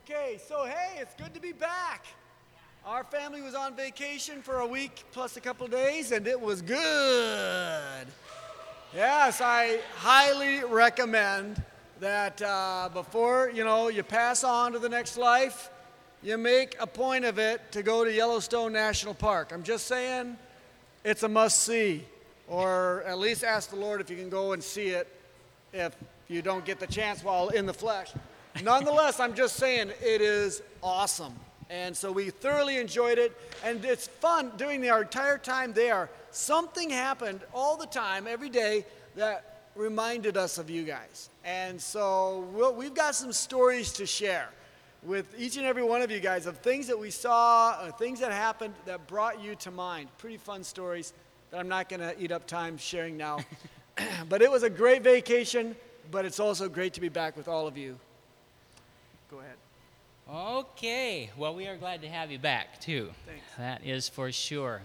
Okay, so hey, it's good to be back. Our family was on vacation for a week plus a couple of days, and it was good. Yes, I highly recommend that before, you pass on to the next life, you make a point of it to go to Yellowstone National Park. I'm just saying, it's a must-see. Or at least ask the Lord if you can go and see it if you don't get the chance while in the flesh. Nonetheless, I'm just saying it is awesome. And so we thoroughly enjoyed it, and it's fun during our entire time there. Something happened all the time, every day, that reminded us of you guys. And so we've got some stories to share with each and every one of you guys of things that we saw, things that happened that brought you to mind. Pretty fun stories that I'm not going to eat up time sharing now. But it was a great vacation, but it's also great to be back with all of you. Go ahead. Okay. Well, we are glad to have you back, too. Thanks. That is for sure.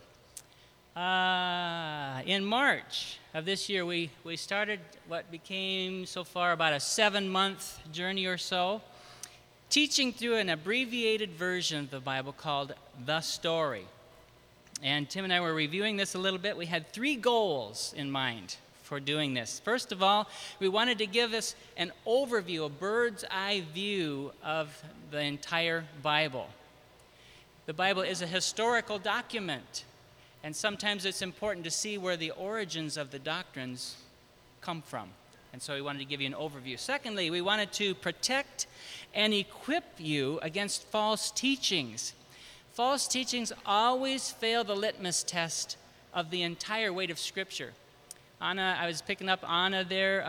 In March of this year, we started what became so far about a 7-month journey or so, teaching through an abbreviated version of the Bible called The Story. And Tim and I were reviewing this a little bit. We had 3 goals in mind for doing this. First of all, we wanted to give us an overview, a bird's eye view of the entire Bible. The Bible is a historical document, and sometimes it's important to see where the origins of the doctrines come from. And so we wanted to give you an overview. Secondly, we wanted to protect and equip you against false teachings. False teachings always fail the litmus test of the entire weight of Scripture. I was picking up Anna there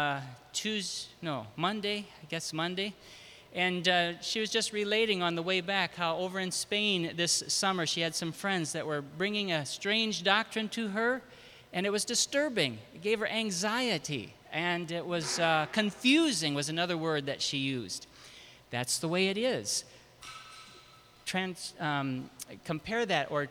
Monday, and she was just relating on the way back how over in Spain this summer she had some friends that were bringing a strange doctrine to her, and it was disturbing. It gave her anxiety, and it was confusing was another word that she used. That's the way it is. Compare that or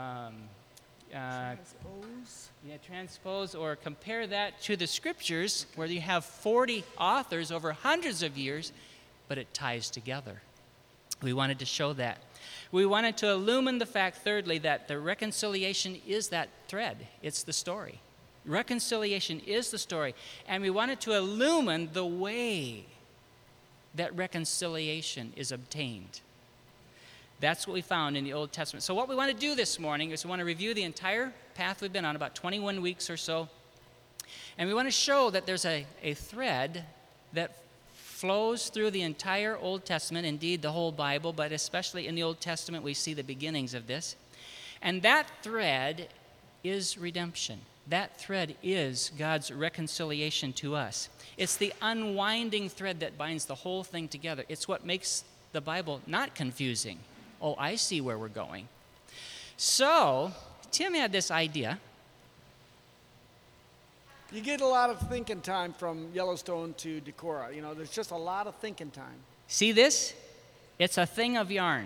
transpose or compare that to the Scriptures, where you have 40 authors over hundreds of years, but it ties together. We wanted to show that. We wanted to illumine the fact, thirdly, that the reconciliation is that thread. It's the story. Reconciliation is the story. And we wanted to illumine the way that reconciliation is obtained. That's what we found in the Old Testament. So what we want to do this morning is we want to review the entire path we've been on, about 21 weeks or so. And we want to show that there's a thread that flows through the entire Old Testament, indeed the whole Bible, but especially in the Old Testament we see the beginnings of this. And that thread is redemption. That thread is God's reconciliation to us. It's the unwinding thread that binds the whole thing together. It's what makes the Bible not confusing. Oh, I see where we're going. So, Tim had this idea. You get a lot of thinking time from Yellowstone to Decorah. There's just a lot of thinking time. See this? It's a thing of yarn.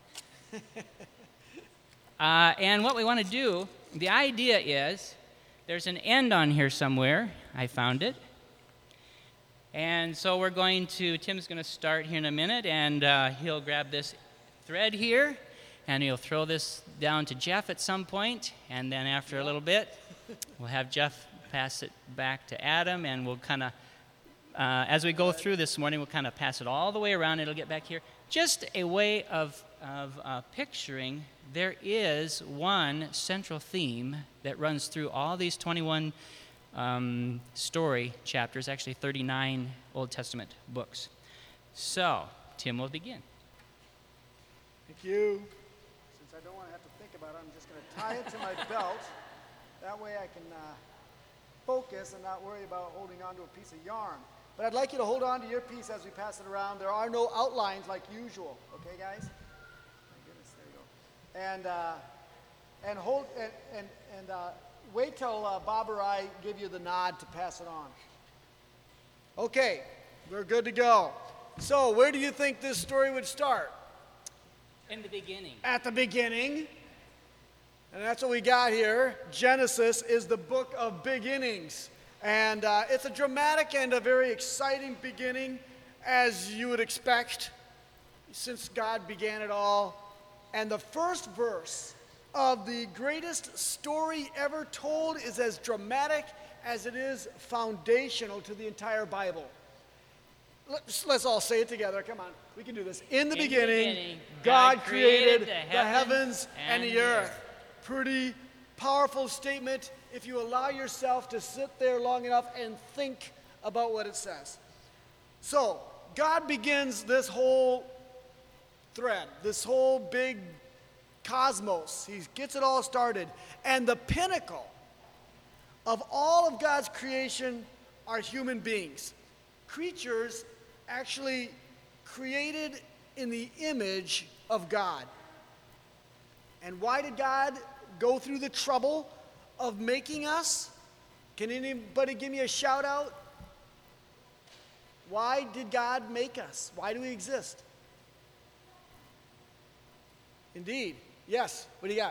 And what we want to do, the idea is, there's an end on here somewhere. I found it. And so Tim's going to start here in a minute, and he'll grab this thread here, and he'll throw this down to Jeff at some point, and then after a little bit, we'll have Jeff pass it back to Adam, and we'll kind of, as we go through this morning, we'll kind of pass it all the way around. It'll get back here. Just a way of picturing there is one central theme that runs through all these 21 story chapters, actually 39 Old Testament books. So, Tim will begin. Thank you. Since I don't want to have to think about it, I'm just going to tie it to my belt. That way I can focus and not worry about holding on to a piece of yarn. But I'd like you to hold on to your piece as we pass it around. There are no outlines like usual. Okay, guys? My goodness, there you go. And hold and wait till Bob or I give you the nod to pass it on. Okay, we're good to go. So, where do you think this story would start? In the beginning. At the beginning. And that's what we got here. Genesis is the book of beginnings. And it's a dramatic and a very exciting beginning, as you would expect. since God began it all. And the first verse of the greatest story ever told is as dramatic as it is foundational to the entire Bible. Let's all say it together. Come on, we can do this. In the beginning, God created the heavens and the earth. Pretty powerful statement if you allow yourself to sit there long enough and think about what it says. So, God begins this whole thread, this whole big cosmos. He gets it all started. And the pinnacle of all of God's creation are human beings. Creatures actually created in the image of God. And why did God go through the trouble of making us? Can anybody give me a shout out? Why did God make us? Why do we exist? Indeed. Yes. What do you got?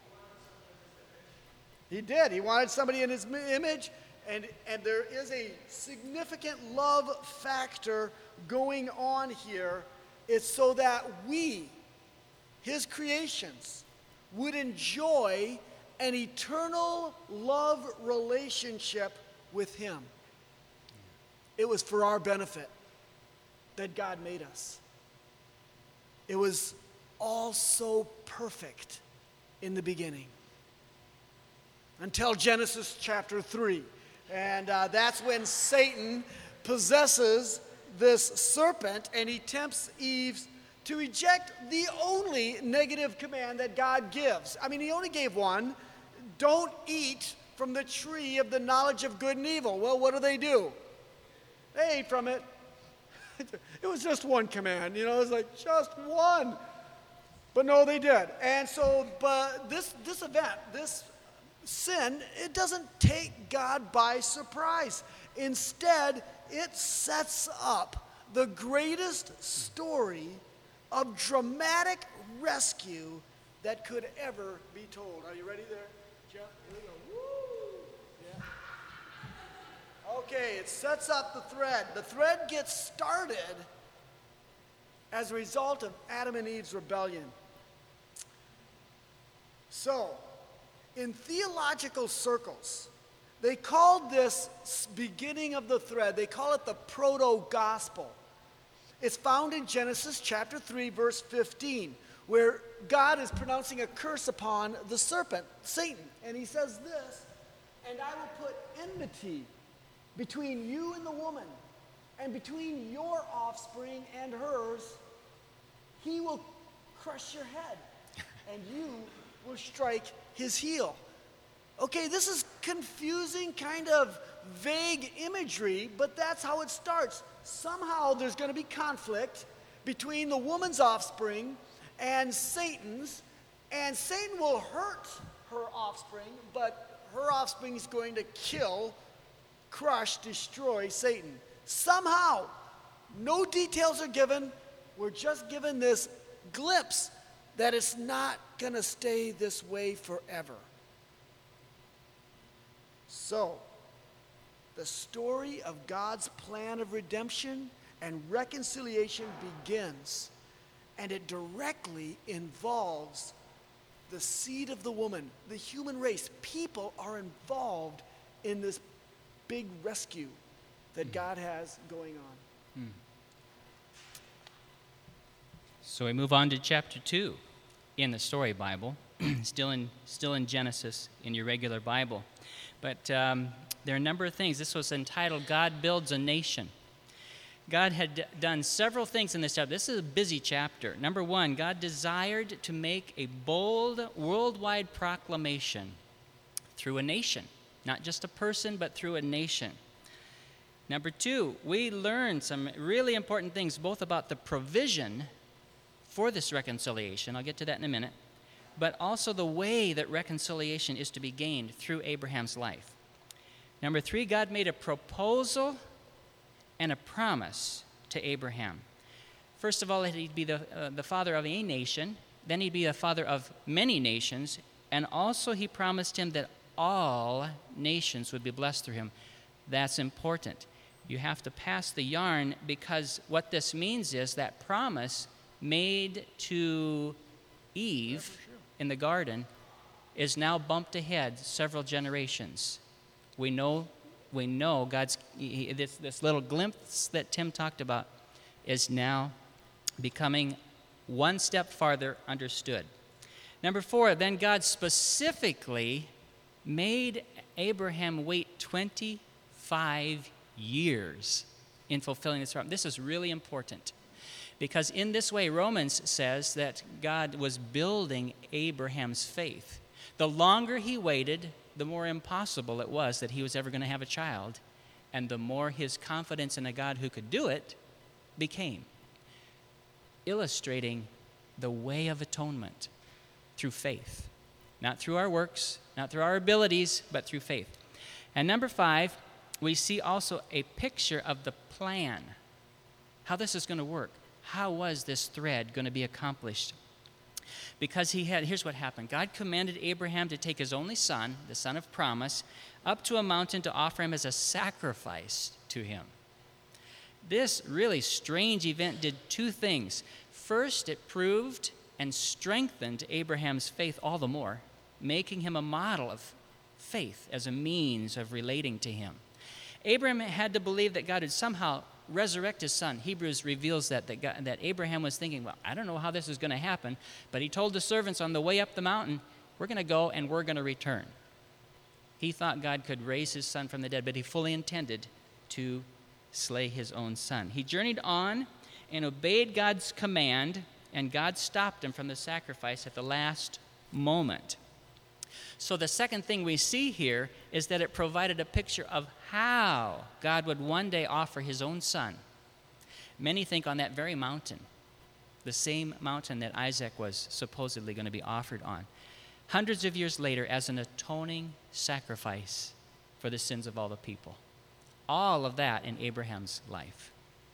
He did. He wanted somebody in his image, and there is a significant love factor going on here. It's so that we, his creations, would enjoy an eternal love relationship with him. It was for our benefit that God made us. It was all so perfect in the beginning. Until Genesis chapter 3. And that's when Satan possesses this serpent and he tempts Eve to reject the only negative command that God gives. I mean, he only gave one. Don't eat from the tree of the knowledge of good and evil. Well, what do? They ate from it. It was just one command, it was like just one. But no, they did. And so, but this event, this sin, it doesn't take God by surprise. Instead, it sets up the greatest story of dramatic rescue that could ever be told. Are you ready there, Jeff? Here we go. Woo! Yeah. Okay, it sets up the thread. The thread gets started as a result of Adam and Eve's rebellion. So, in theological circles, they called this beginning of the thread, they call it the proto-gospel. It's found in Genesis chapter 3, verse 15, where God is pronouncing a curse upon the serpent, Satan. And he says this, "And I will put enmity between you and the woman, and between your offspring and hers. He will crush your head, and you will strike his heel." Okay, this is confusing, kind of vague imagery, but that's how it starts. Somehow there's going to be conflict between the woman's offspring and Satan's, and Satan will hurt her offspring, but her offspring is going to kill, crush, destroy Satan. Somehow, no details are given. We're just given this glimpse that it's not going to stay this way forever. So, the story of God's plan of redemption and reconciliation begins, and it directly involves the seed of the woman, the human race. People are involved in this big rescue that God has going on. So we move on to chapter 2 in the story Bible, still in Genesis in your regular Bible. But there are a number of things. This was entitled God Builds a Nation. God had done several things in this chapter. This is a busy chapter. Number one, God desired to make a bold worldwide proclamation through a nation. Not just a person, but through a nation. Number two, we learned some really important things, both about the provision for this reconciliation. I'll get to that in a minute. But also the way that reconciliation is to be gained through Abraham's life. Number three, God made a proposal and a promise to Abraham. First of all, that he'd be the father of a nation. Then he'd be the father of many nations. And also he promised him that all nations would be blessed through him. That's important. You have to pass the yarn, because what this means is that promise made to Eve in the garden is now bumped ahead several generations. We know God's, this little glimpse that Tim talked about is now becoming one step farther understood. Number 4, then God specifically made Abraham wait 25 years in fulfilling this promise. This is really important because in this way, Romans says that God was building Abraham's faith. The longer he waited, the more impossible it was that he was ever going to have a child, and the more his confidence in a God who could do it became, illustrating the way of atonement through faith. Not through our works, not through our abilities, but through faith. And number 5, we see also a picture of the plan, how this is going to work. How was this thread going to be accomplished? Because here's what happened. God commanded Abraham to take his only son, the son of promise, up to a mountain to offer him as a sacrifice to him. This really strange event did 2 things. First, it proved and strengthened Abraham's faith all the more, making him a model of faith as a means of relating to him. Abraham had to believe that God would somehow resurrect his son. Hebrews reveals that Abraham was thinking, well, I don't know how this is going to happen, but he told the servants on the way up the mountain, we're going to go and we're going to return. He thought God could raise his son from the dead, but he fully intended to slay his own son. He journeyed on and obeyed God's command, and God stopped him from the sacrifice at the last moment. So the second thing we see here is that it provided a picture of how God would one day offer his own son. Many think on that very mountain, the same mountain that Isaac was supposedly going to be offered on, hundreds of years later as an atoning sacrifice for the sins of all the people. All of that in Abraham's life.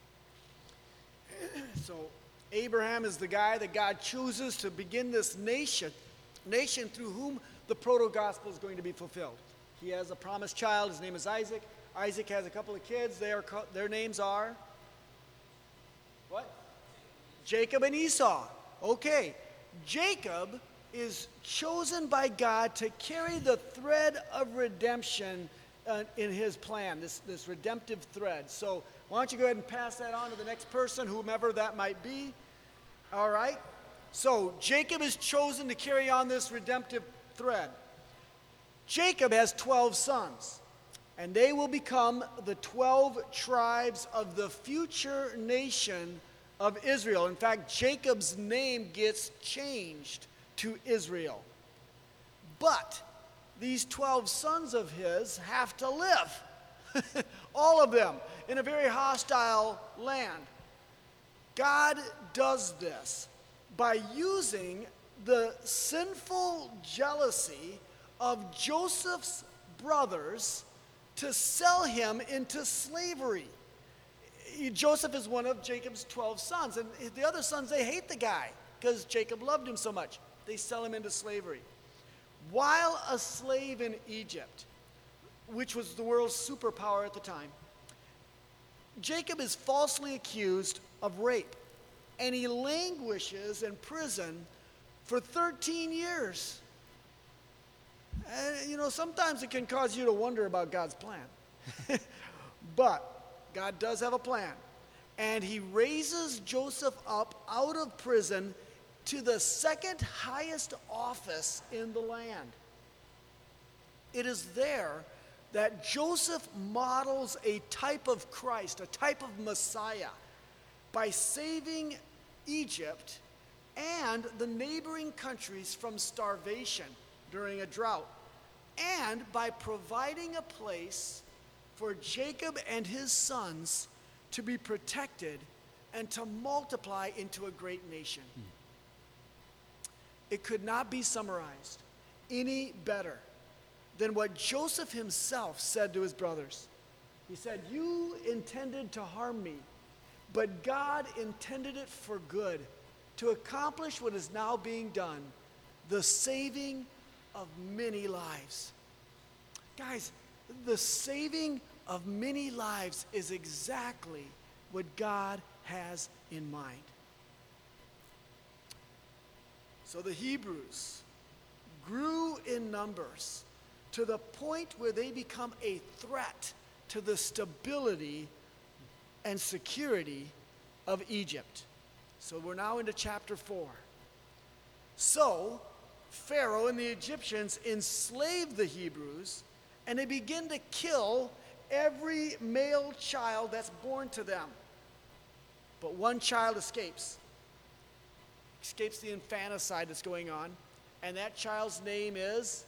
So Abraham is the guy that God chooses to begin this nation through whom the proto-gospel is going to be fulfilled. He has a promised child. His name is Isaac. Isaac has a couple of kids. Their names are what? Jacob and Esau. Okay. Jacob is chosen by God to carry the thread of redemption in his plan, this redemptive thread. So why don't you go ahead and pass that on to the next person, whomever that might be. All right? So Jacob is chosen to carry on this redemptive thread. Jacob has 12 sons, and they will become the 12 tribes of the future nation of Israel. In fact, Jacob's name gets changed to Israel. But these 12 sons of his have to live, all of them, in a very hostile land. God does this by using the sinful jealousy of Joseph's brothers to sell him into slavery. Joseph is one of Jacob's 12 sons, and the other sons, they hate the guy because Jacob loved him so much. They sell him into slavery. While a slave in Egypt, which was the world's superpower at the time, Jacob is falsely accused of rape, and he languishes in prison for 13 years. And, sometimes it can cause you to wonder about God's plan. But God does have a plan. And he raises Joseph up out of prison to the second highest office in the land. It is there that Joseph models a type of Christ, a type of Messiah, by saving Egypt and the neighboring countries from starvation during a drought, and by providing a place for Jacob and his sons to be protected and to multiply into a great nation. It could not be summarized any better than what Joseph himself said to his brothers. He said, "You intended to harm me, but God intended it for good, to accomplish what is now being done, the saving of many lives." Guys, the saving of many lives is exactly what God has in mind. So the Hebrews grew in numbers to the point where they become a threat to the stability and security of Egypt. So we're now into chapter 4. So Pharaoh and the Egyptians enslaved the Hebrews, and they begin to kill every male child that's born to them. But one child escapes the infanticide that's going on, and that child's name is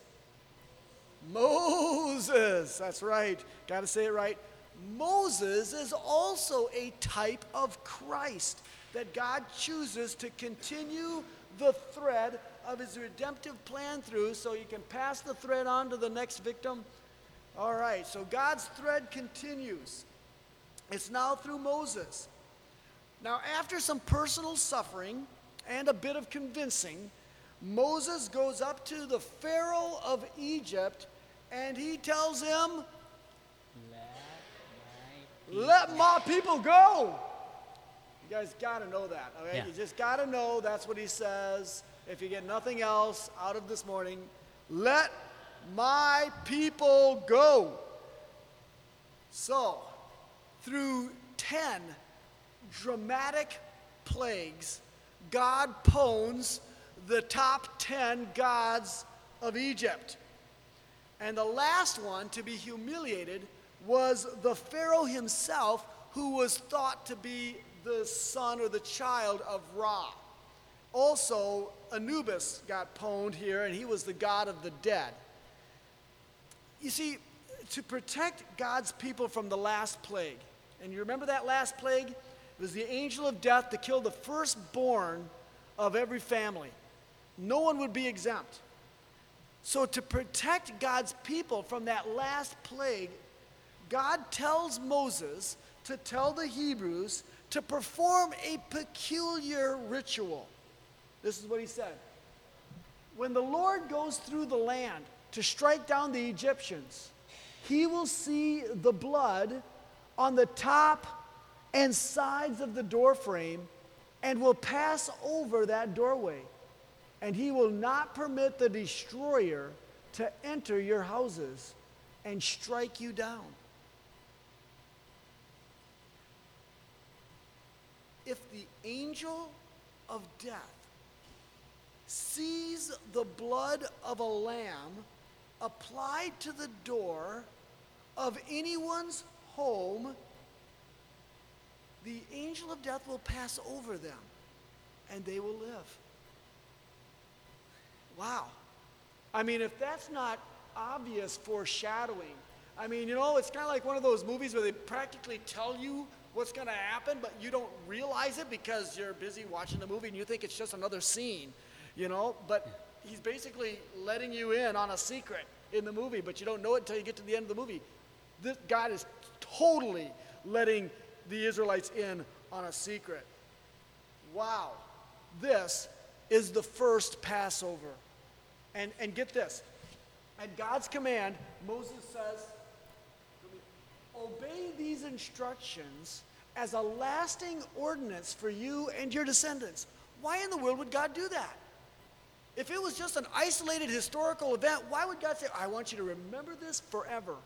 Moses. That's right. Got to say it right. Moses is also a type of Christ that God chooses to continue the thread of his redemptive plan through, so you can pass the thread on to the next victim. All right, so God's thread continues. It's now through Moses. Now, after some personal suffering and a bit of convincing, Moses goes up to the Pharaoh of Egypt and he tells him, let my people go. You guys got to know that, okay? Yeah. You just got to know that's what he says. If you get nothing else out of this morning, let my people go. So, through 10 dramatic plagues, God pwns the top 10 gods of Egypt. And the last one to be humiliated was the Pharaoh himself, who was thought to be the son or the child of Ra. Also, Anubis got pwned here, and he was the god of the dead. You see, to protect God's people from the last plague, and you remember that last plague? It was the angel of death to kill the firstborn of every family. No one would be exempt. So to protect God's people from that last plague, God tells Moses to tell the Hebrews to perform a peculiar ritual. This is what he said. When the Lord goes through the land to strike down the Egyptians, he will see the blood on the top and sides of the doorframe and will pass over that doorway. And he will not permit the destroyer to enter your houses and strike you down. If the angel of death sees the blood of a lamb applied to the door of anyone's home, the angel of death will pass over them and they will live. Wow. I mean, if that's not obvious foreshadowing, I mean, you know, it's kind of like one of those movies where they practically tell you what's going to happen, but you don't realize it because you're busy watching the movie and you think it's just another scene, you know? But he's basically letting you in on a secret in the movie, but you don't know it until you get to the end of the movie. This God is totally letting the Israelites in on a secret. Wow. This is the first Passover. And get this. At God's command, Moses says, obey these instructions as a lasting ordinance for you and your descendants. Why in the world would God do that? If it was just an isolated historical event, why would God say, I want you to remember this forever?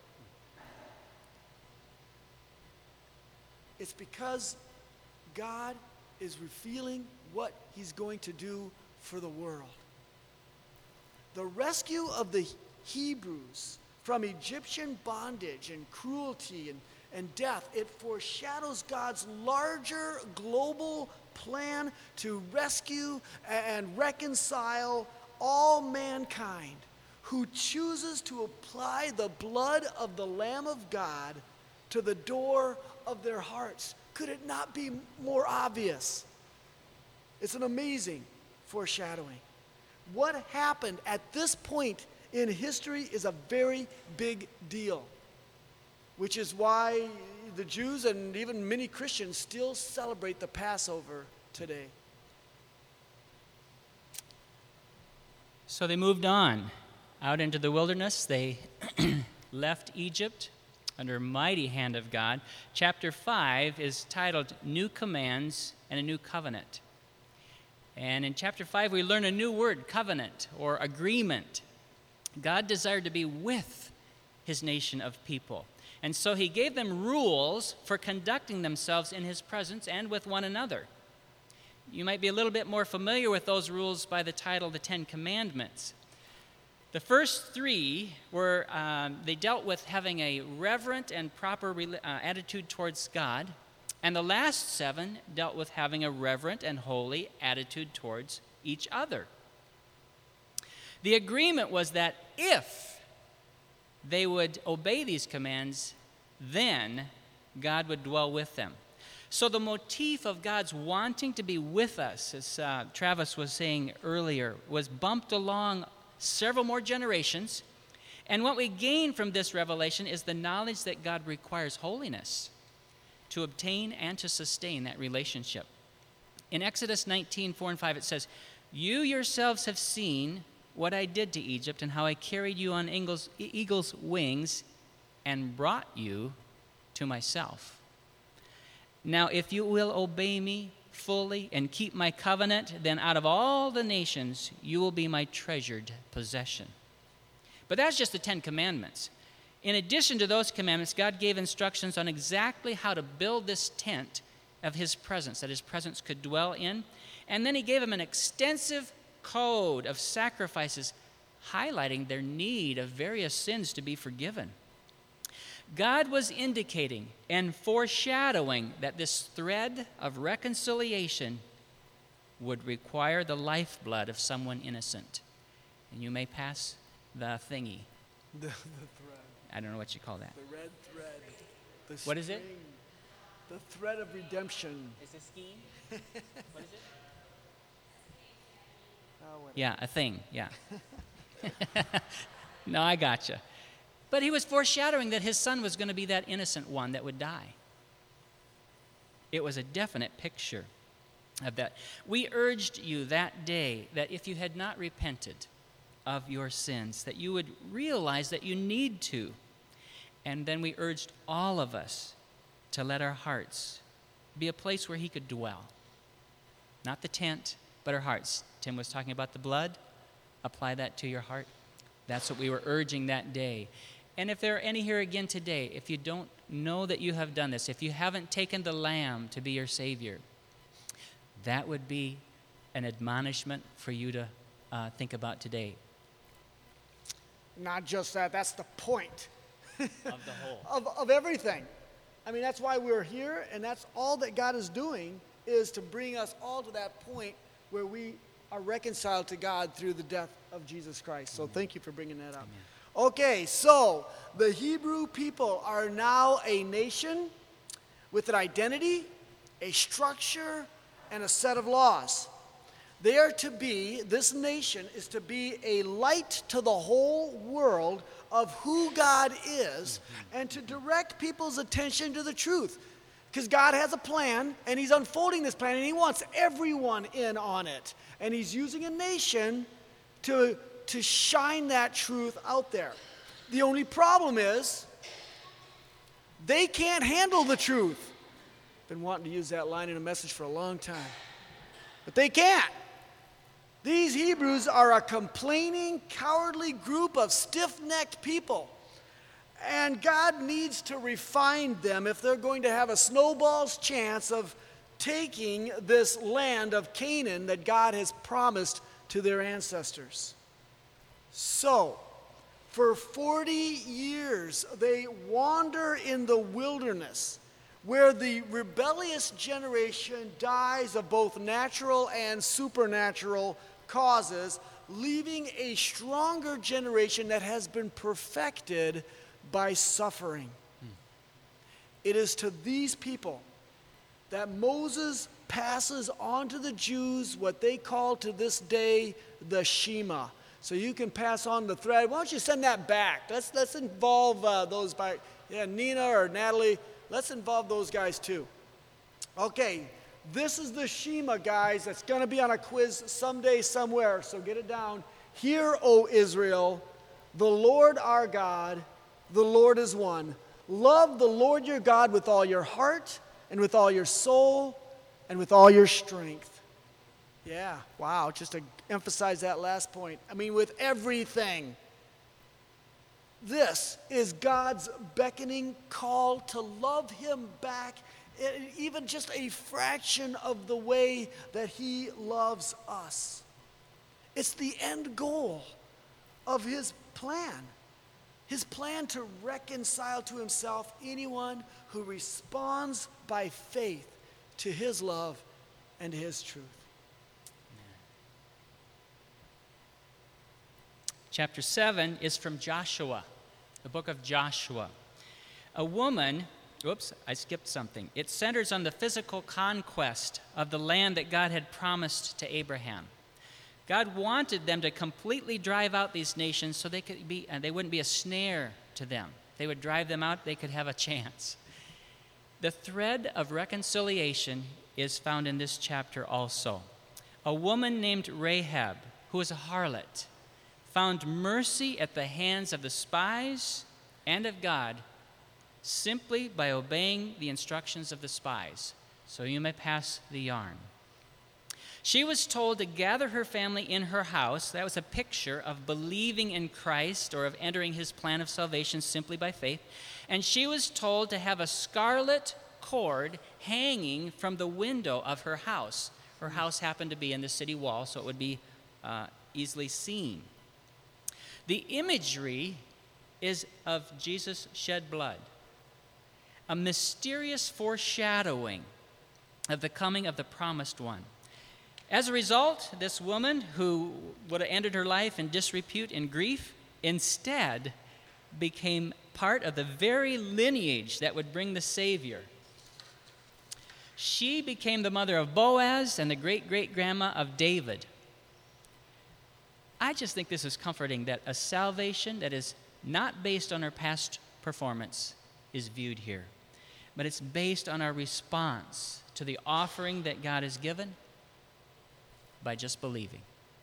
It's because God is revealing what he's going to do for the world. The rescue of the Hebrews from Egyptian bondage and cruelty and death, it foreshadows God's larger global plan to rescue and reconcile all mankind who chooses to apply the blood of the Lamb of God to the door of their hearts. Could it not be more obvious? It's an amazing foreshadowing. What happened at this point in history is a very big deal, which is why the Jews and even many Christians still celebrate the Passover today. So they moved on out into the wilderness. They left Egypt under a mighty hand of God. Chapter 5 is titled New Commands and a New Covenant. And in chapter 5, we learn a new word, covenant or agreement. God desired to be with his nation of people. And so he gave them rules for conducting themselves in his presence and with one another. You might be a little bit more familiar with those rules by the title, the Ten Commandments. The first three were, they dealt with having a reverent and proper attitude towards God. And the last 7 dealt with having a reverent and holy attitude towards each other. The agreement was that if they would obey these commands, then God would dwell with them. So the motif of God's wanting to be with us, as Travis was saying earlier, was bumped along several more generations. And what we gain from this revelation is the knowledge that God requires holiness to obtain and to sustain that relationship. In Exodus 19, 4 and 5, it says, "You yourselves have seen what I did to Egypt and how I carried you on eagle's wings and brought you to myself. Now, if you will obey me fully and keep my covenant, then out of all the nations you will be my treasured possession." But that's just the 10 Commandments. In addition to those commandments, God gave instructions on exactly how to build this tent of his presence, that his presence could dwell in. And then he gave them an extensive code of sacrifices highlighting their need of various sins to be forgiven. God was indicating and foreshadowing that this thread of reconciliation would require the lifeblood of someone innocent. And you may pass the thingy. The thread. I don't know what you call that. The red thread. The What is it? string, The thread of redemption. Is it skiing? What is it? Oh, whatever. Yeah, a thing, yeah. No, I gotcha. But he was foreshadowing that his son was going to be that innocent one that would die. It was a definite picture of that. We urged you that day that if you had not repented of your sins, that you would realize that you need to. And then we urged all of us to let our hearts be a place where he could dwell. Not the tent, but our hearts. Tim was talking about the blood. Apply that to your heart. That's what we were urging that day. And if there are any here again today, if you don't know that you have done this, if you haven't taken the Lamb to be your Savior, that would be an admonishment for you to think about today. Not just that, that's the point Of the whole. of everything. I mean, that's why we're here, and that's all that God is doing, is to bring us all to that point where we are reconciled to God through the death of Jesus Christ. So thank you for bringing that up. Amen. Okay, so the Hebrew people are now a nation with an identity, a structure, and a set of laws. They are to be, this nation is to be a light to the whole world of who God is and to direct people's attention to the truth. Because God has a plan, and he's unfolding this plan, and he wants everyone in on it. And he's using a nation to shine that truth out there. The only problem is they can't handle the truth. Been wanting to use that line in a message for a long time. But they can't. These Hebrews are a complaining, cowardly group of stiff-necked people. And God needs to refine them if they're going to have a snowball's chance of taking this land of Canaan that God has promised to their ancestors. So, for 40 years, they wander in the wilderness, where the rebellious generation dies of both natural and supernatural causes, leaving a stronger generation that has been perfected by suffering. It is to these people that Moses passes on to the Jews what they call to this day the Shema. So you can pass on the thread. Why don't you send that back? Let's involve those back. Yeah, Nina or Natalie, let's involve those guys too. Okay, this is the Shema, guys. That's going to be on a quiz someday, somewhere. So get it down. Hear, O Israel, the Lord our God, the Lord is one. Love the Lord your God with all your heart and with all your soul and with all your strength. Yeah, wow, just to emphasize that last point. I mean, with everything, this is God's beckoning call to love him back, even just a fraction of the way that he loves us. It's the end goal of his plan to reconcile to himself anyone who responds by faith to his love and his truth. Chapter 7 is from Joshua, the book of Joshua. A woman, I skipped something. It centers on the physical conquest of the land that God had promised to Abraham. God wanted them to completely drive out these nations so they wouldn't be a snare to them. They would drive them out, they could have a chance. The thread of reconciliation is found in this chapter also. A woman named Rahab, who was a harlot, found mercy at the hands of the spies and of God simply by obeying the instructions of the spies. So you may pass the yarn. She was told to gather her family in her house. That was a picture of believing in Christ or of entering his plan of salvation simply by faith. And she was told to have a scarlet cord hanging from the window of her house. Her house happened to be in the city wall, so it would be easily seen. The imagery is of Jesus' shed blood, a mysterious foreshadowing of the coming of the promised one. As a result, this woman who would have ended her life in disrepute and grief instead became part of the very lineage that would bring the Savior. She became the mother of Boaz and the great-great-grandma of David. I just think this is comforting that a salvation that is not based on our past performance is viewed here, but it's based on our response to the offering that God has given by just believing.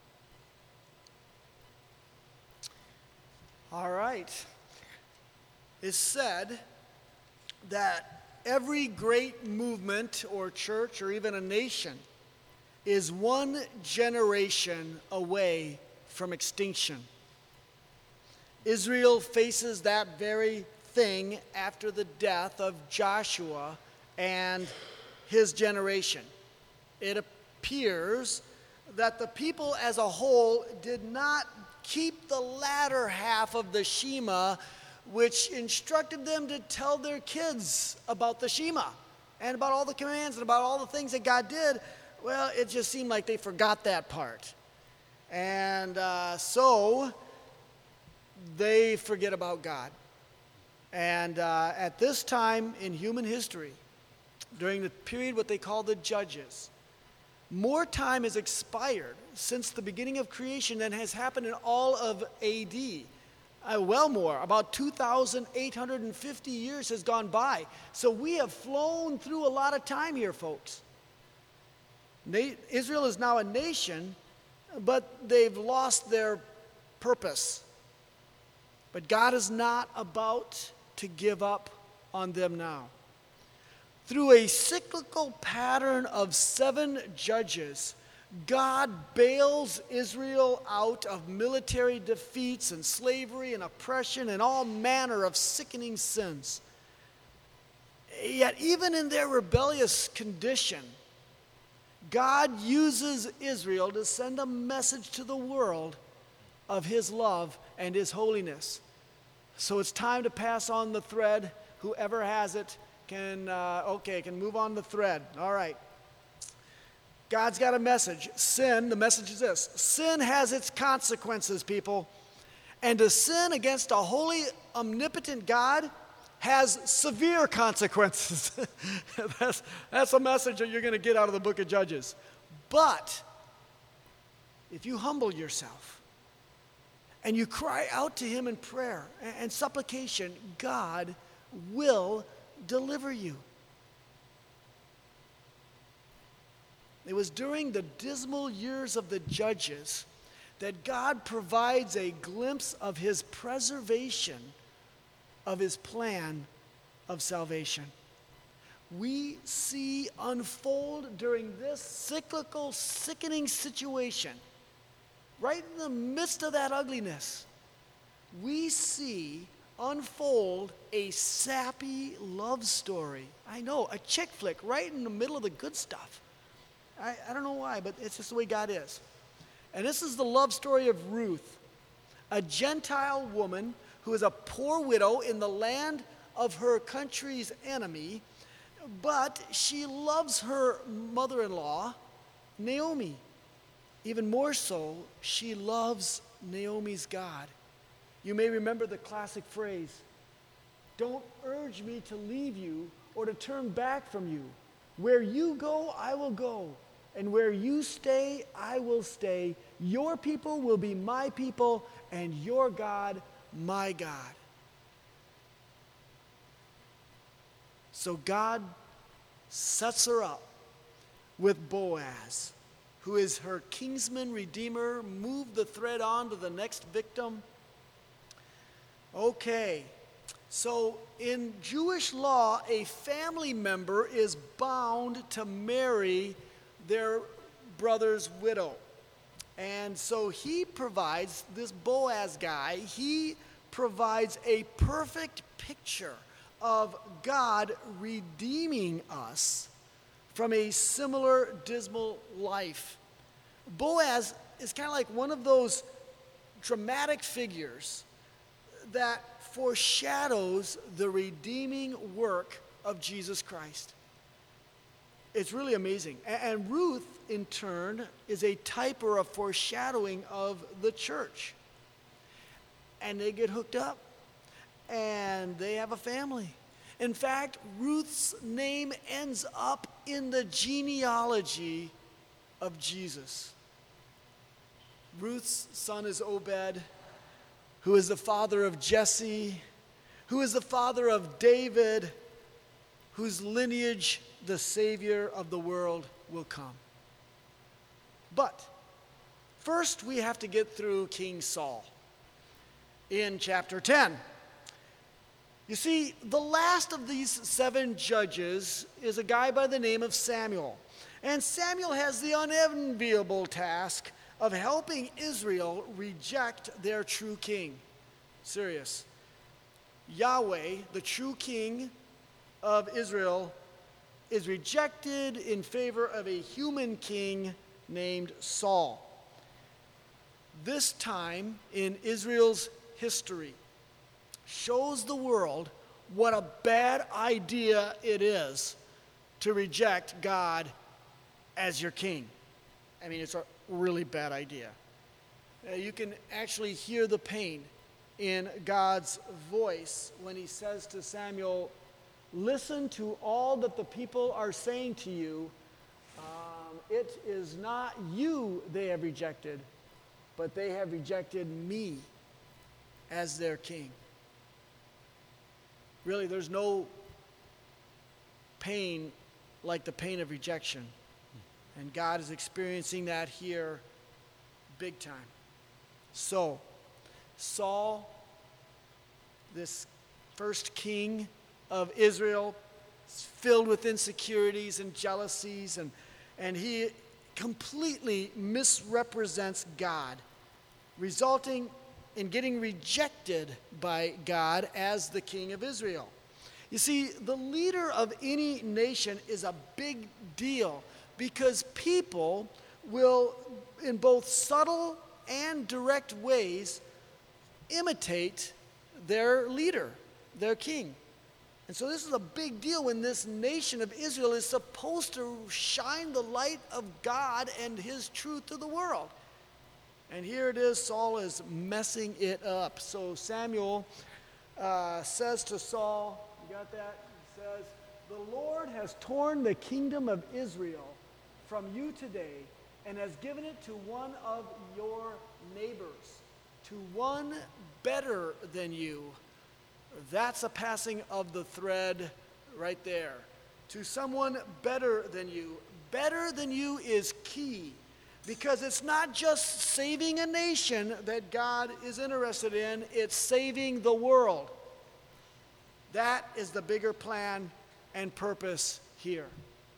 All right. It's said that every great movement or church or even a nation is one generation away from extinction. Israel faces that very thing after the death of Joshua and his generation. It appears that the people as a whole did not keep the latter half of the Shema, which instructed them to tell their kids about the Shema and about all the commands and about all the things that God did. Well, it just seemed like they forgot that part. And so they forget about God. And at this time in human history, during the period what they call the Judges, more time has expired since the beginning of creation than has happened in all of A.D. Well more, about 2,850 years has gone by. So we have flown through a lot of time here, folks. Israel is now a nation, but they've lost their purpose. But God is not about to give up on them now. Through a cyclical pattern of 7 judges, God bails Israel out of military defeats and slavery and oppression and all manner of sickening sins. Yet even in their rebellious condition, God uses Israel to send a message to the world of his love and his holiness. So it's time to pass on the thread. Whoever has it can move on the thread. All right. God's got a message. Sin, the message is this: sin has its consequences, people. And to sin against a holy, omnipotent God has severe consequences. That's a message that you're going to get out of the book of Judges. But if you humble yourself and you cry out to him in prayer and supplication, God will deliver you. It was during the dismal years of the Judges that God provides a glimpse of his preservation of his plan of salvation. we see unfold during this cyclical, sickening situation, right in the midst of that ugliness, we see unfold a sappy love story. I know, a chick flick right in the middle of the good stuff. I don't know why, but it's just the way God is. And this is the love story of Ruth, a Gentile woman who is a poor widow in the land of her country's enemy, but she loves her mother-in-law, Naomi. Even more so, she loves Naomi's God. You may remember the classic phrase, "Don't urge me to leave you or to turn back from you. Where you go, I will go. And where you stay, I will stay. Your people will be my people, and your God, my God." So God sets her up with Boaz, who is her kinsman redeemer. Move the thread on to the next victim. Okay, so in Jewish law, a family member is bound to marry their brother's widow. And so he provides, this Boaz guy, he provides a perfect picture of God redeeming us from a similar dismal life. Boaz is kind of like one of those dramatic figures that foreshadows the redeeming work of Jesus Christ. It's really amazing. And Ruth, in turn, is a type or a foreshadowing of the church. And they get hooked up, and they have a family. In fact, Ruth's name ends up in the genealogy of Jesus. Ruth's son is Obed, who is the father of Jesse, who is the father of David, whose lineage the Savior of the world will come. But first we have to get through King Saul in chapter 10. You see, the last of these 7 judges is a guy by the name of Samuel. And Samuel has the unenviable task of helping Israel reject their true king. Serious. Yahweh, the true king of Israel, is rejected in favor of a human king named Saul. This time in Israel's history shows the world what a bad idea it is to reject God as your king. I mean, it's a really bad idea. You can actually hear the pain in God's voice when he says to Samuel, "Listen to all that the people are saying to you. It is not you they have rejected, but they have rejected me as their king." Really, there's no pain like the pain of rejection. And God is experiencing that here big time. So, Saul, this first king of Israel, is filled with insecurities and jealousies, and he completely misrepresents God, resulting in getting rejected by God as the king of Israel. You see, the leader of any nation is a big deal because people will, in both subtle and direct ways, imitate their leader, their king. And so this is a big deal when this nation of Israel is supposed to shine the light of God and his truth to the world. And here it is, Saul is messing it up. So Samuel says to Saul, you got that? He says, "The Lord has torn the kingdom of Israel from you today and has given it to one of your neighbors, to one better than you." That's a passing of the thread right there. To someone better than you. Better than you is key, because it's not just saving a nation that God is interested in, it's saving the world. That is the bigger plan, and purpose here.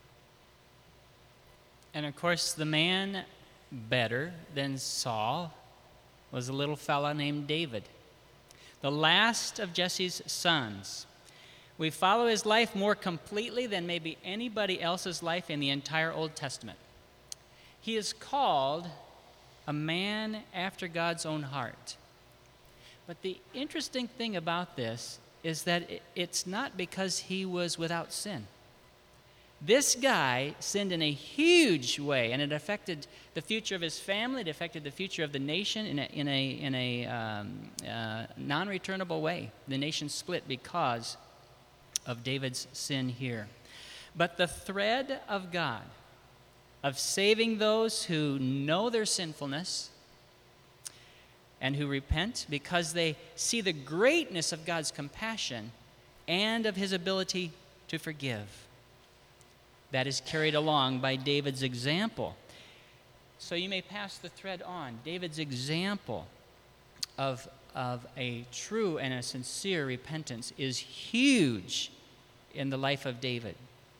And of course, the man better than Saul was a little fella named David, the last of Jesse's sons. We follow his life more completely than maybe anybody else's life in the entire Old Testament. He is called a man after God's own heart. But the interesting thing about this is that it's not because he was without sin. This guy sinned in a huge way, and it affected the future of his family. It affected the future of the nation in a non-returnable way. The nation split because of David's sin here. But the thread of God, of saving those who know their sinfulness and who repent because they see the greatness of God's compassion and of his ability to forgive, that is carried along by David's example. So you may pass the thread on. David's example of a true and a sincere repentance is huge in the life of David.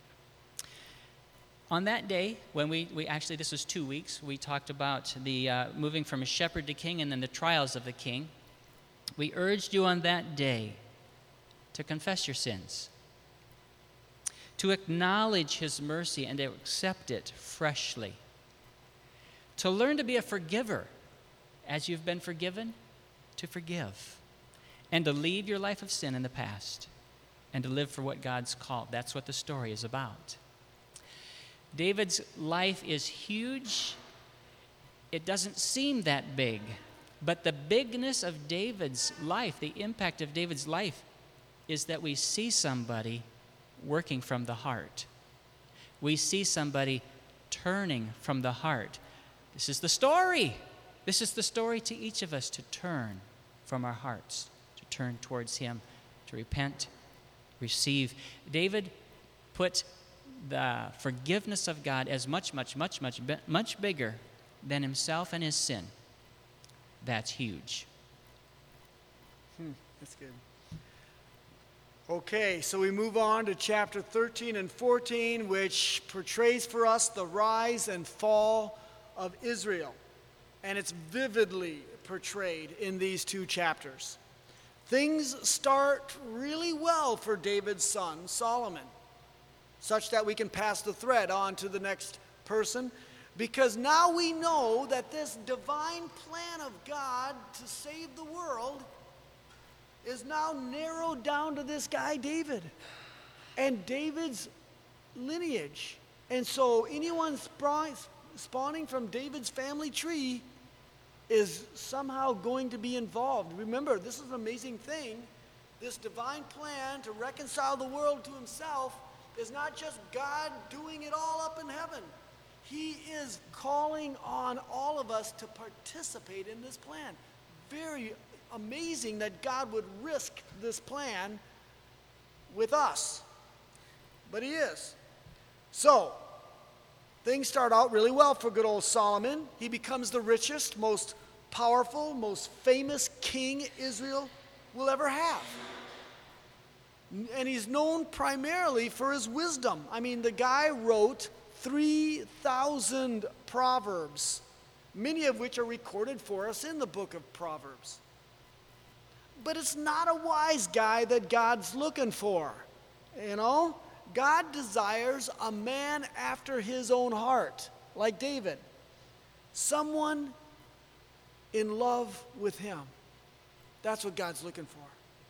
On that day, when we actually, this was 2 weeks, we talked about the moving from a shepherd to king and then the trials of the king. We urged you on that day to confess your sins, to acknowledge his mercy and to accept it freshly, to learn to be a forgiver as you've been forgiven, to forgive, and to leave your life of sin in the past and to live for what God's called. That's what the story is about. David's life is huge. It doesn't seem that big, but the bigness of David's life, the impact of David's life, is that we see somebody working from the heart. We see somebody turning from the heart. This is the story. This is the story to each of us, to turn from our hearts, to turn towards him, to repent, receive. David put the forgiveness of God as much bigger than himself and his sin. That's huge. That's good. Okay, so we move on to chapter 13 and 14, which portrays for us the rise and fall of Israel. And it's vividly portrayed in these two chapters. Things start really well for David's son, Solomon, such that we can pass the thread on to the next person, because now we know that this divine plan of God to save the world is now narrowed down to this guy David and David's lineage. And so anyone spawning from David's family tree is somehow going to be involved. Remember, this is an amazing thing. This divine plan to reconcile the world to himself is not just God doing it all up in heaven. He is calling on all of us to participate in this plan. Very amazing that God would risk this plan with us. But he is. So, things start out really well for good old Solomon. He becomes the richest, most powerful, most famous king Israel will ever have. And he's known primarily for his wisdom. I mean, the guy wrote 3,000 proverbs, many of which are recorded for us in the book of Proverbs. But it's not a wise guy that God's looking for. You know, God desires a man after his own heart, like David. Someone in love with him. That's what God's looking for.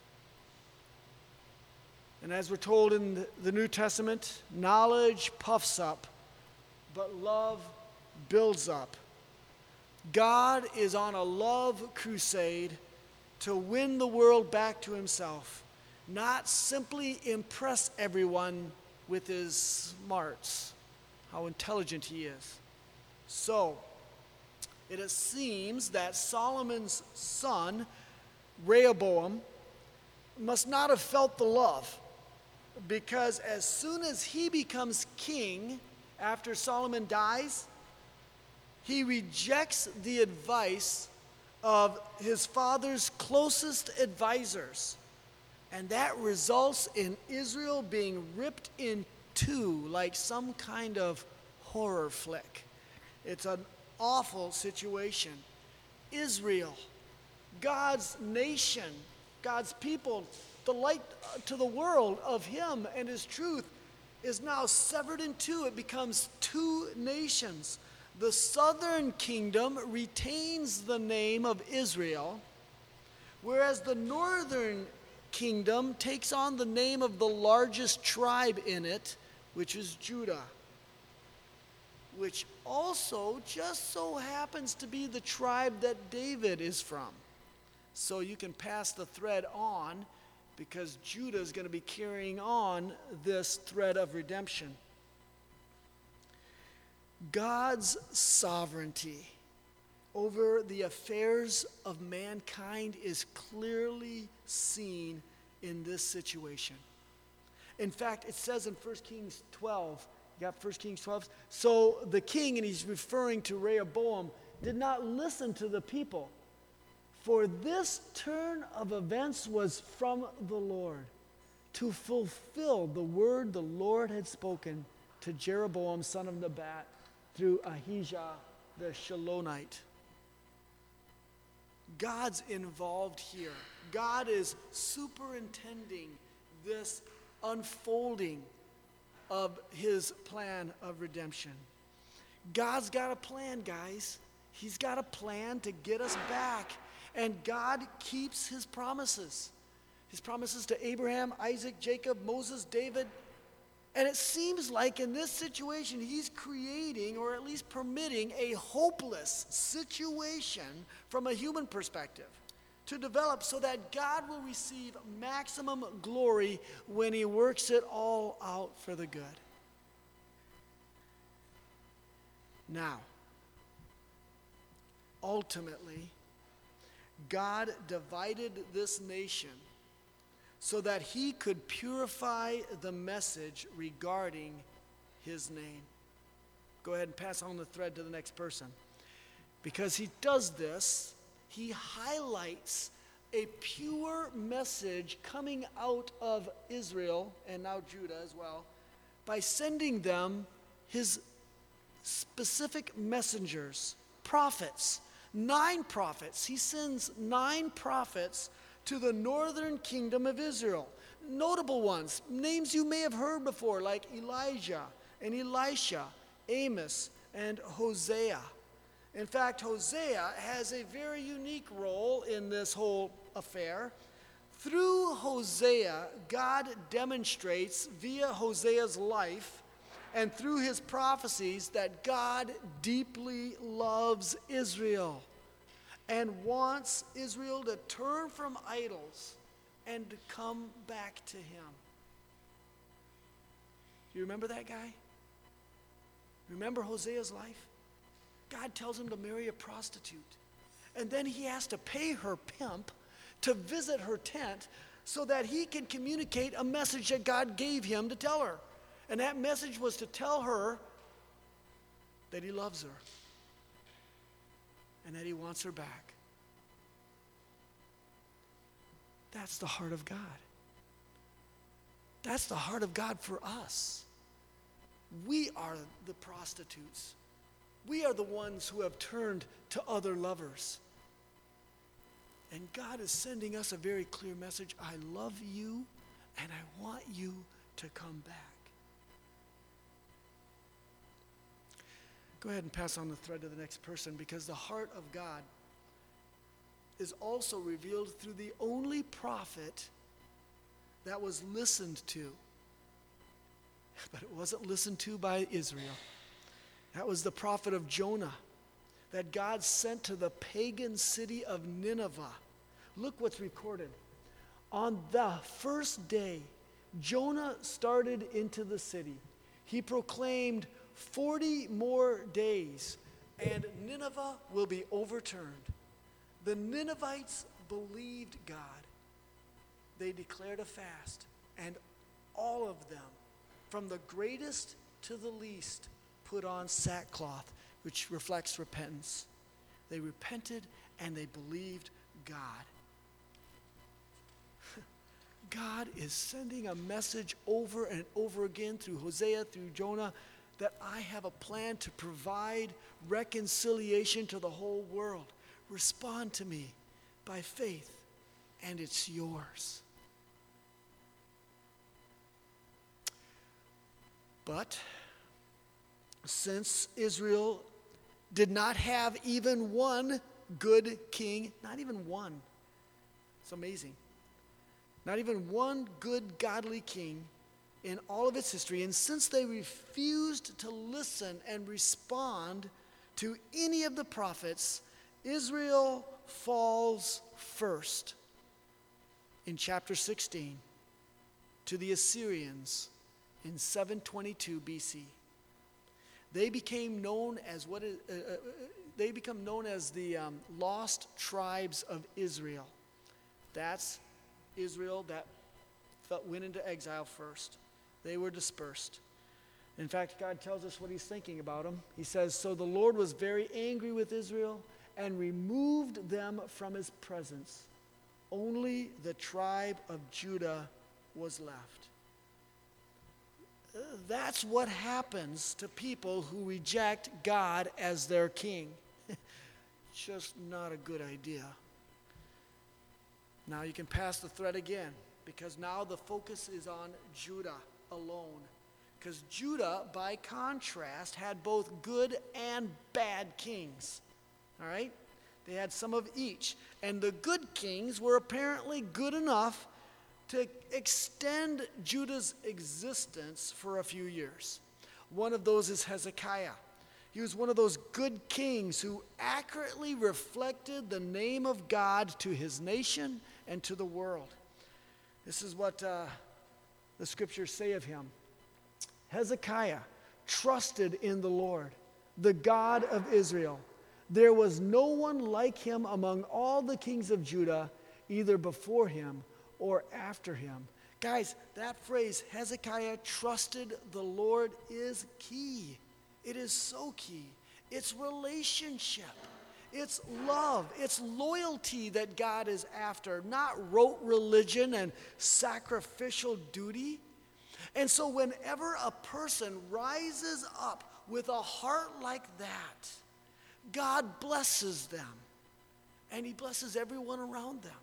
And as we're told in the New Testament, knowledge puffs up, but love builds up. God is on a love crusade to win the world back to himself, not simply impress everyone with his smarts, how intelligent he is. So, it seems that Solomon's son, Rehoboam, must not have felt the love, because as soon as he becomes king after Solomon dies, he rejects the advice of his father's closest advisors, And that results in Israel being ripped in two like some kind of horror flick. It's an awful situation. Israel, God's nation, God's people, the light to the world of Him and His truth, is now severed in two. It becomes two nations. The southern kingdom retains the name of Israel, whereas the northern kingdom takes on the name of the largest tribe in it, which is Judah, which also just so happens to be the tribe that David is from. So you can pass the thread on, because Judah is going to be carrying on this thread of redemption. God's sovereignty over the affairs of mankind is clearly seen in this situation. In fact, it says in 1 Kings 12, you got 1 Kings 12? So the king, and he's referring to Rehoboam, did not listen to the people, for this turn of events was from the Lord, to fulfill the word the Lord had spoken to Jeroboam, son of Nebat, through Ahijah the Shilonite. God's involved here. God is superintending this unfolding of His plan of redemption. God's got a plan, guys. He's got a plan to get us back. And God keeps His promises. His promises to Abraham, Isaac, Jacob, Moses, David. And it seems like in this situation, He's creating, or at least permitting, a hopeless situation from a human perspective to develop so that God will receive maximum glory when He works it all out for the good. Now, ultimately, God divided this nation so that He could purify the message regarding His name. Go ahead and pass on the thread to the next person. Because He does this, He highlights a pure message coming out of Israel, and now Judah as well, by sending them His specific messengers, prophets. 9 prophets. He sends 9 prophets to the northern kingdom of Israel. Notable ones, names you may have heard before, like Elijah and Elisha, Amos, and Hosea. In fact, Hosea has a very unique role in this whole affair. Through Hosea, God demonstrates via Hosea's life and through his prophecies that God deeply loves Israel and wants Israel to turn from idols and to come back to Him. Do you remember that guy? Remember Hosea's life? God tells him to marry a prostitute. And then he has to pay her pimp to visit her tent so that he can communicate a message that God gave him to tell her. And that message was to tell her that He loves her and that He wants her back. That's the heart of God. That's the heart of God for us. We are the prostitutes. We are the ones who have turned to other lovers. And God is sending us a very clear message. I love you and I want you to come back. Go ahead and pass on the thread to the next person, because the heart of God is also revealed through the only prophet that was listened to. But it wasn't listened to by Israel. That was the prophet of Jonah that God sent to the pagan city of Nineveh. Look what's recorded. On the first day, Jonah started into the city. He proclaimed 40 more days, and Nineveh will be overturned. The Ninevites believed God. They declared a fast, and all of them, from the greatest to the least, put on sackcloth, which reflects repentance. They repented and they believed God. God is sending a message over and over again through Hosea, through Jonah, that I have a plan to provide reconciliation to the whole world. Respond to me by faith, and it's yours. But since Israel did not have even one good king, not even one, it's amazing, not even one good godly king in all of its history, and since they refused to listen and respond to any of the prophets, Israel falls first in chapter 16 to the Assyrians in 722 BC. They became known as the lost tribes of Israel. That's Israel that went into exile first. They were dispersed. In fact, God tells us what he's thinking about them. He says, "So the Lord was very angry with Israel and removed them from his presence. Only the tribe of Judah was left." That's what happens to people who reject God as their king. Just not a good idea. Now you can pass the thread again, because now the focus is on Judah alone. Because Judah, by contrast, had both good and bad kings. All right? They had some of each. And the good kings were apparently good enough to extend Judah's existence for a few years. One of those is Hezekiah. He was one of those good kings who accurately reflected the name of God to his nation and to the world. This is what the scriptures say of him. Hezekiah trusted in the Lord, the God of Israel. There was no one like him among all the kings of Judah, either before him or after him. Guys, that phrase, Hezekiah trusted the Lord, is key. It is so key. It's relationship. It's love. It's loyalty that God is after, not rote religion and sacrificial duty. And so whenever a person rises up with a heart like that, God blesses them, and he blesses everyone around them.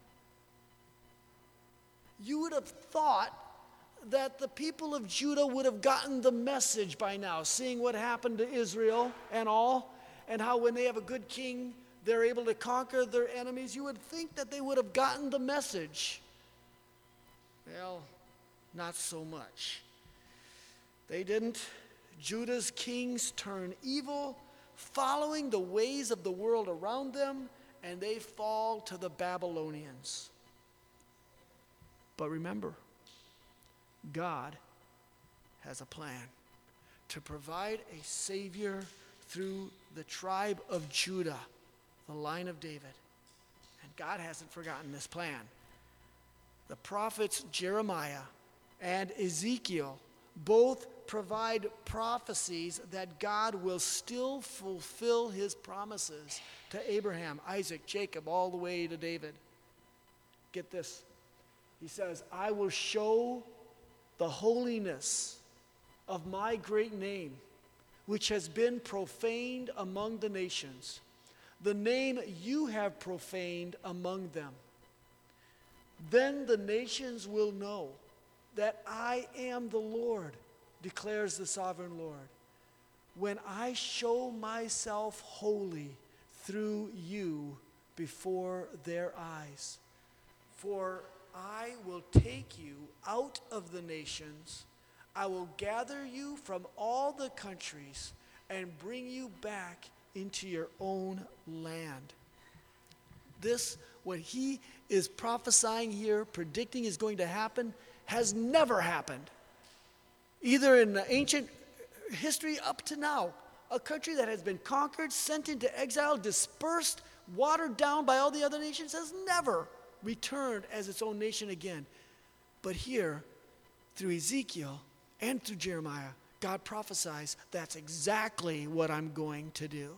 You would have thought that the people of Judah would have gotten the message by now, seeing what happened to Israel and all, and how when they have a good king, they're able to conquer their enemies. You would think that they would have gotten the message. Well, not so much. They didn't. Judah's kings turn evil, following the ways of the world around them, and they fall to the Babylonians. But remember, God has a plan to provide a Savior through the tribe of Judah, the line of David. And God hasn't forgotten this plan. The prophets Jeremiah and Ezekiel both provide prophecies that God will still fulfill his promises to Abraham, Isaac, Jacob, all the way to David. Get this. He says, "I will show the holiness of my great name, which has been profaned among the nations, the name you have profaned among them. Then the nations will know that I am the Lord, declares the sovereign Lord, when I show myself holy through you before their eyes. For I will take you out of the nations. I will gather you from all the countries and bring you back into your own land." This, what he is prophesying here, predicting is going to happen, has never happened. Either in the ancient history up to now, a country that has been conquered, sent into exile, dispersed, watered down by all the other nations, has never returned as its own nation again. But here, through Ezekiel and through Jeremiah, God prophesies that's exactly what I'm going to do.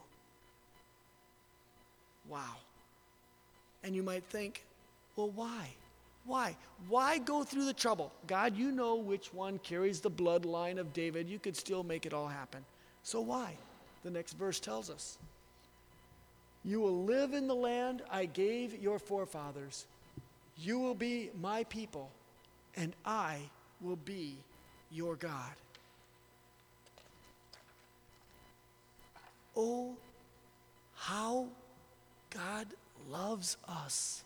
Wow. And you might think, well, why? Why? Why go through the trouble? God, you know which one carries the bloodline of David. You could still make it all happen. So why? The next verse tells us. You will live in the land I gave your forefathers. You will be my people, and I will be your God. Oh, how God loves us.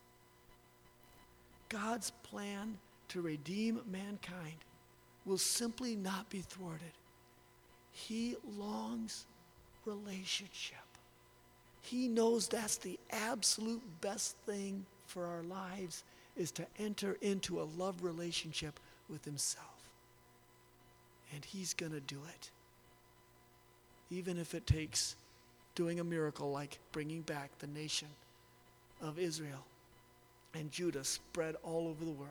God's plan to redeem mankind will simply not be thwarted. He longs relationship. He knows that's the absolute best thing for our lives, is to enter into a love relationship with himself. And he's going to do it. Even if it takes doing a miracle like bringing back the nation of Israel and Judah spread all over the world.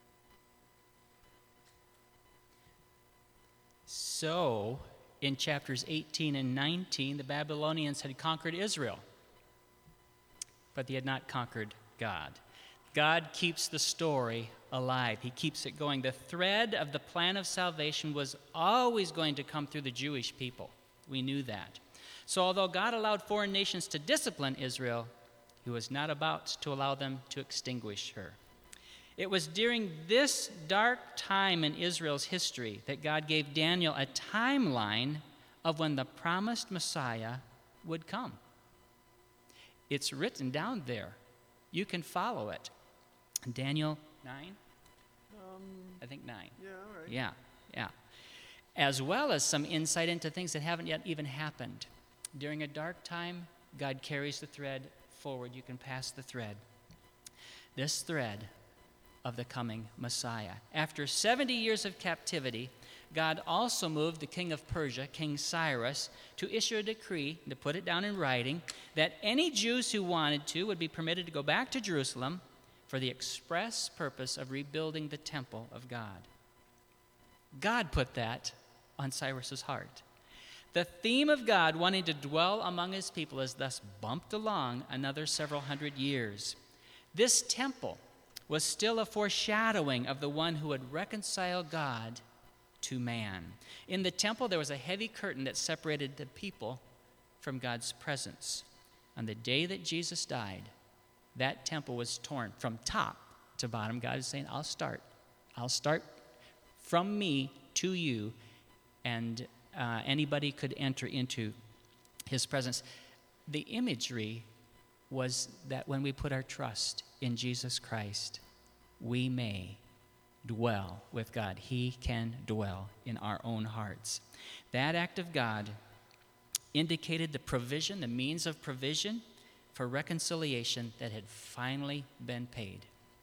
So, in chapters 18 and 19, the Babylonians had conquered Israel, but they had not conquered God. God keeps the story alive. He keeps it going. The thread of the plan of salvation was always going to come through the Jewish people. We knew that. So although God allowed foreign nations to discipline Israel, he was not about to allow them to extinguish her. It was during this dark time in Israel's history that God gave Daniel a timeline of when the promised Messiah would come. It's written down there. You can follow it. Daniel 9? I think 9. Yeah, all right. Yeah. As well as some insight into things that haven't yet even happened. During a dark time, God carries the thread forward. You can pass the thread. This thread of the coming Messiah. After 70 years of captivity, God also moved the king of Persia, King Cyrus, to issue a decree, to put it down in writing, that any Jews who wanted to would be permitted to go back to Jerusalem for the express purpose of rebuilding the temple of God. God put that on Cyrus's heart. The theme of God wanting to dwell among his people is thus bumped along another several hundred years. This temple was still a foreshadowing of the one who would reconcile God to man. In the temple, there was a heavy curtain that separated the people from God's presence. On the day that Jesus died, that temple was torn from top to bottom. God is saying, I'll start from me to you, and anybody could enter into his presence. The imagery was that when we put our trust in Jesus Christ, we may dwell with God. He can dwell in our own hearts. That act of God indicated the provision, the means of provision for reconciliation that had finally been paid.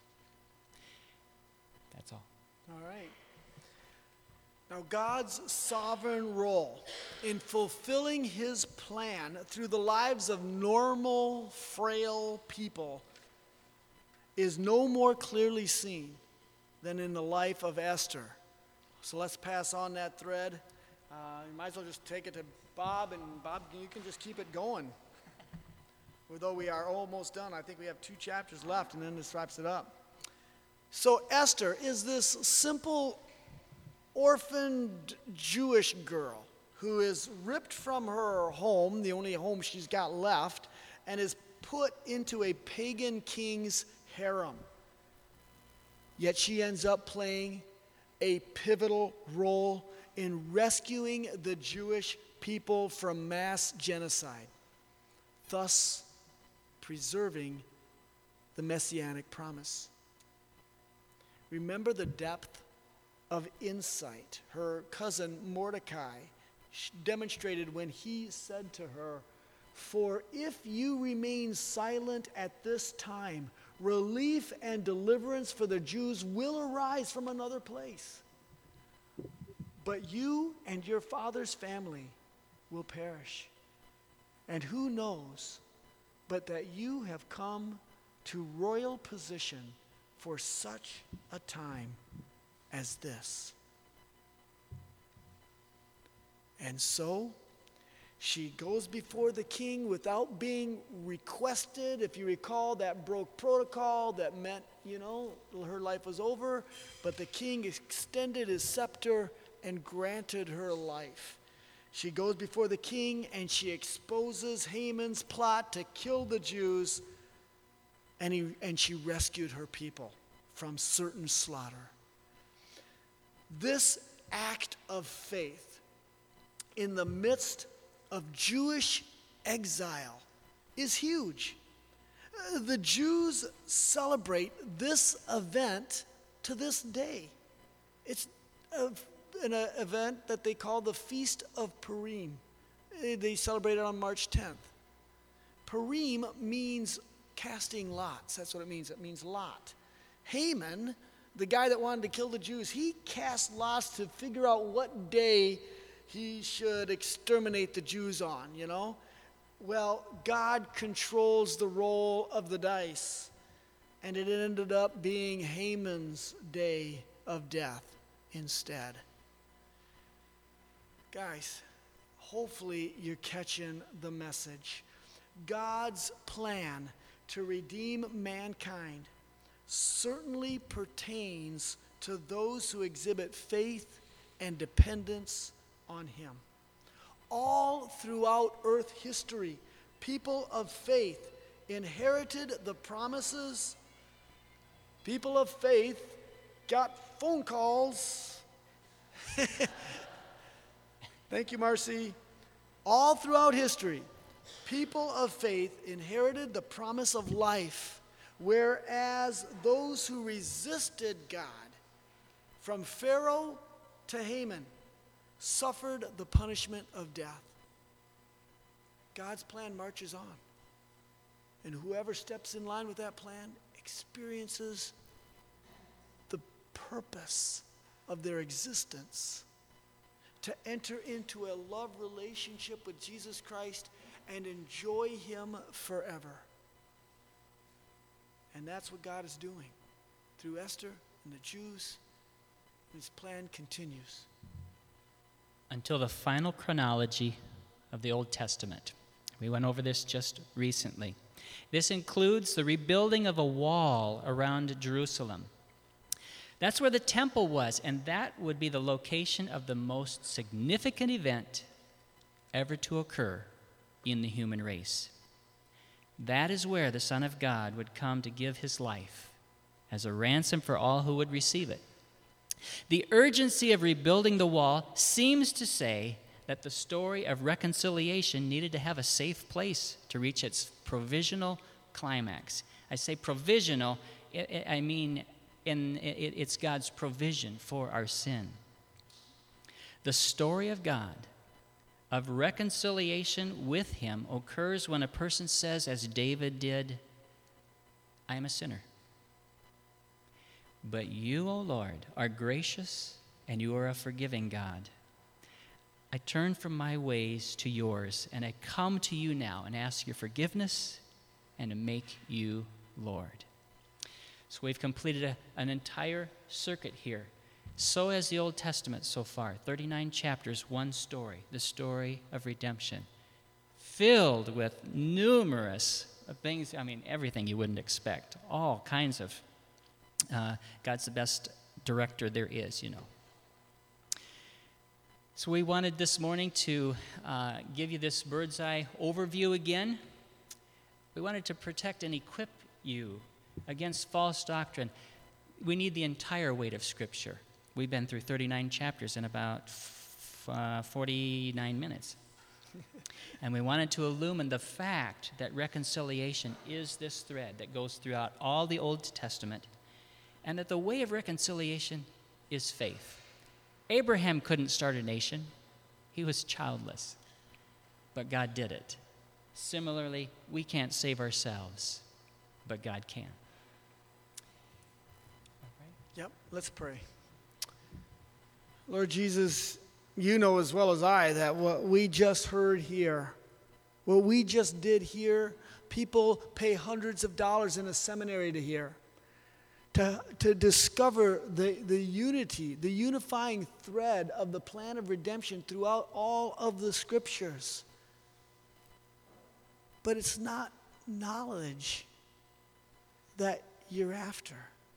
That's all. All right. Now, God's sovereign role in fulfilling his plan through the lives of normal, frail people is no more clearly seen than in the life of Esther. So let's pass on that thread. You might as well just take it to Bob, and Bob, you can just keep it going. Although we are almost done, I think we have 2 chapters left, and then this wraps it up. So Esther is this simple orphaned Jewish girl who is ripped from her home, the only home she's got left, and is put into a pagan king's harem. Yet she ends up playing a pivotal role in rescuing the Jewish people from mass genocide, thus preserving the messianic promise. Remember the depth of insight her cousin Mordecai demonstrated when he said to her, "For if you remain silent at this time, relief and deliverance for the Jews will arise from another place. But you and your father's family will perish. And who knows but that you have come to royal position for such a time as this." And so She goes before the king without being requested. If you recall, that broke protocol. That meant, her life was over. But the king extended his scepter and granted her life. She goes before the king and she exposes Haman's plot to kill the Jews. And she rescued her people from certain slaughter. This act of faith in the midst of Jewish exile is huge. The Jews celebrate this event to this day. It's an event that they call the Feast of Purim. They celebrate it on March 10th. Purim means casting lots. That's what it means. It means lot. Haman, the guy that wanted to kill the Jews, he cast lots to figure out what day he should exterminate the Jews on, Well, God controls the roll of the dice, and it ended up being Haman's day of death instead. Guys, hopefully you're catching the message. God's plan to redeem mankind certainly pertains to those who exhibit faith and dependence on him. All throughout earth history, people of faith inherited the promises. People of faith got phone calls. Thank you, Marcy. All throughout history, people of faith inherited the promise of life, whereas those who resisted God, from Pharaoh to Haman, suffered the punishment of death. God's plan marches on. And whoever steps in line with that plan experiences the purpose of their existence, to enter into a love relationship with Jesus Christ and enjoy him forever. And that's what God is doing through Esther and the Jews. His plan continues until the final chronology of the Old Testament. We went over this just recently. This includes the rebuilding of a wall around Jerusalem. That's where the temple was, and that would be the location of the most significant event ever to occur in the human race. That is where the Son of God would come to give his life as a ransom for all who would receive it. The urgency of rebuilding the wall seems to say that the story of reconciliation needed to have a safe place to reach its provisional climax. I say provisional, I mean it's God's provision for our sin. The story of God, of reconciliation with him, occurs when a person says, as David did, I am a sinner. But you, O Lord, are gracious and you are a forgiving God. I turn from my ways to yours, and I come to you now and ask your forgiveness and to make you Lord. So we've completed an entire circuit here. So has the Old Testament so far. 39 chapters, one story, the story of redemption, filled with numerous things, everything you wouldn't expect, all kinds of God's the best director there is, So we wanted this morning to give you this bird's eye overview again. We wanted to protect and equip you against false doctrine. We need the entire weight of Scripture. We've been through 39 chapters in about 49 minutes. And we wanted to illumine the fact that reconciliation is this thread that goes throughout all the Old Testament, and that the way of reconciliation is faith. Abraham couldn't start a nation. He was childless. But God did it. Similarly, we can't save ourselves, but God can. Yep, let's pray. Lord Jesus, you know as well as I that what we just heard here, what we just did here, people pay hundreds of dollars in a seminary to hear. To discover the unity, the unifying thread of the plan of redemption throughout all of the Scriptures. But it's not knowledge that you're after.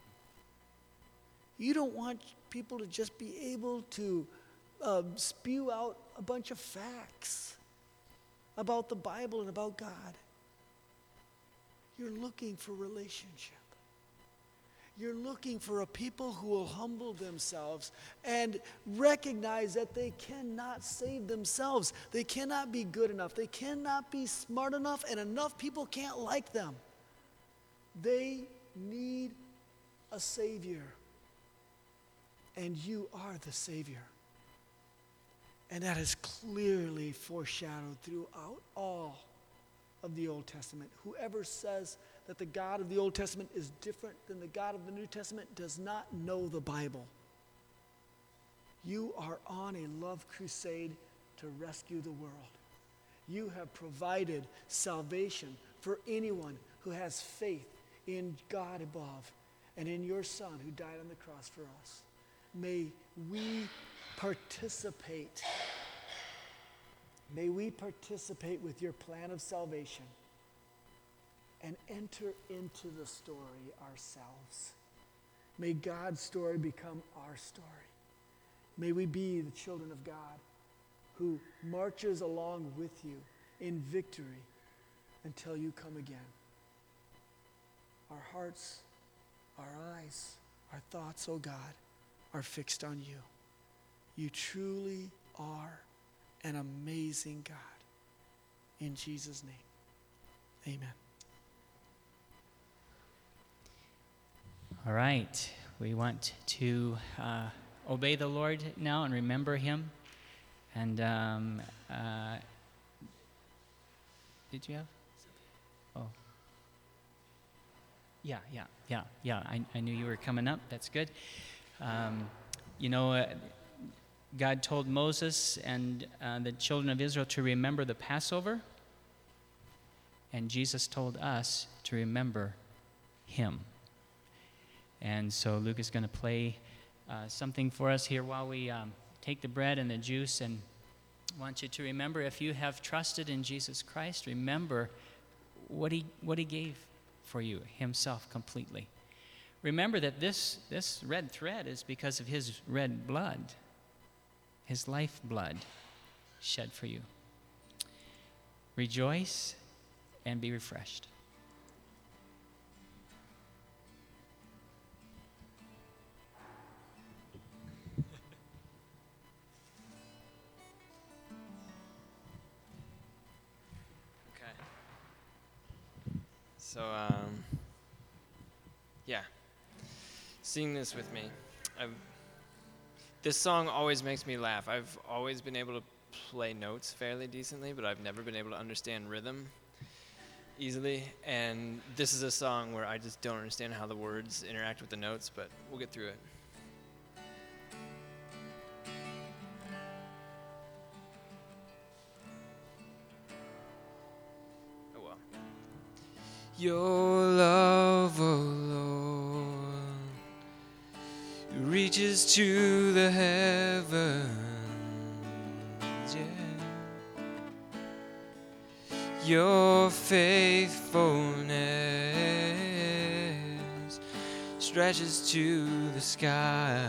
You don't want people to just be able to spew out a bunch of facts about the Bible and about God. You're looking for relationship. You're looking for a people who will humble themselves and recognize that they cannot save themselves. They cannot be good enough. They cannot be smart enough, and enough people can't like them. They need a Savior. And you are the Savior. And that is clearly foreshadowed throughout all of the Old Testament. Whoever says that the God of the Old Testament is different than the God of the New Testament does not know the Bible. You are on a love crusade to rescue the world. You have provided salvation for anyone who has faith in God above and in your Son who died on the cross for us. May we participate. May we participate with your plan of salvation and enter into the story ourselves. May God's story become our story. May we be the children of God who marches along with you in victory until you come again. Our hearts, our eyes, our thoughts, oh God, are fixed on you. You truly are an amazing God. In Jesus' name, amen. All right. We want to obey the Lord now and remember him. And did you have? Oh. Yeah. I knew you were coming up. That's good. God told Moses and the children of Israel to remember the Passover. And Jesus told us to remember him. And so Luke is going to play something for us here while we take the bread and the juice. And I want you to remember, if you have trusted in Jesus Christ, remember what he gave for you, himself completely. Remember that this red thread is because of his red blood, his life blood shed for you. Rejoice and be refreshed. So, sing this with me. This song always makes me laugh. I've always been able to play notes fairly decently, but I've never been able to understand rhythm easily. And this is a song where I just don't understand how the words interact with the notes, but we'll get through it. Your love, oh Lord, reaches to the heavens, yeah. Your faithfulness stretches to the sky.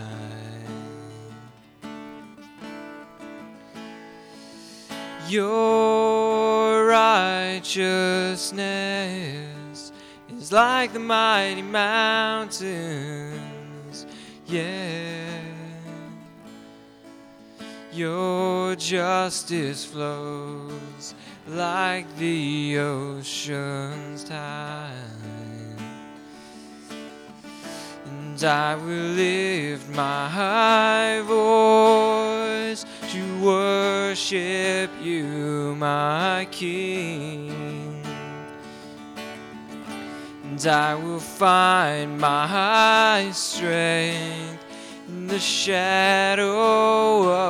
Your righteousness is like the mighty mountains, yeah. Your justice flows like the ocean's tide. And I will lift my high voice to worship you, my King. And I will find my strength in the shadow